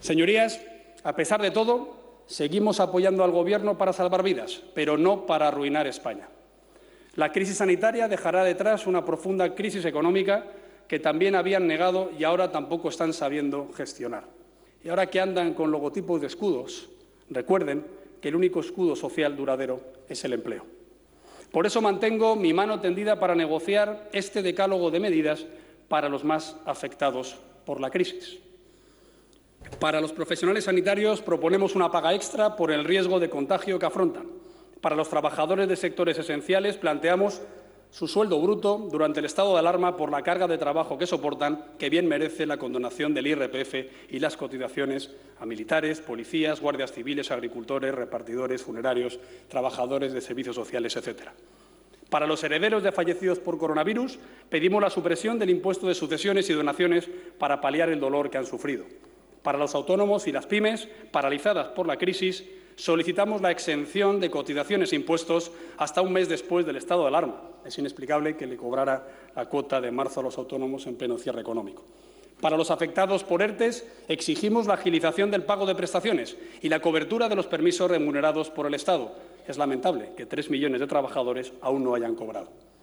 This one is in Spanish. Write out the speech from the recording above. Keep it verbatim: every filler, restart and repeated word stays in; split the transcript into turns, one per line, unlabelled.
Señorías, a pesar de todo, seguimos apoyando al Gobierno para salvar vidas, pero no para arruinar España. La crisis sanitaria dejará detrás una profunda crisis económica que también habían negado y ahora tampoco están sabiendo gestionar. Y ahora que andan con logotipos de escudos, recuerden que el único escudo social duradero es el empleo. Por eso mantengo mi mano tendida para negociar este decálogo de medidas para los más afectados por la crisis. Para los profesionales sanitarios proponemos una paga extra por el riesgo de contagio que afrontan. Para los trabajadores de sectores esenciales planteamos su sueldo bruto durante el estado de alarma por la carga de trabajo que soportan, que bien merece la condonación del I R P F y las cotizaciones a militares, policías, guardias civiles, agricultores, repartidores, funerarios, trabajadores de servicios sociales, etcétera. Para los herederos de fallecidos por coronavirus, pedimos la supresión del impuesto de sucesiones y donaciones para paliar el dolor que han sufrido. Para los autónomos y las pymes, paralizadas por la crisis, solicitamos la exención de cotizaciones e impuestos hasta un mes después del estado de alarma. Es inexplicable que le cobrara la cuota de marzo a los autónomos en pleno cierre económico. Para los afectados por ERTES, exigimos la agilización del pago de prestaciones y la cobertura de los permisos remunerados por el Estado. Es lamentable que tres millones de trabajadores aún no hayan cobrado.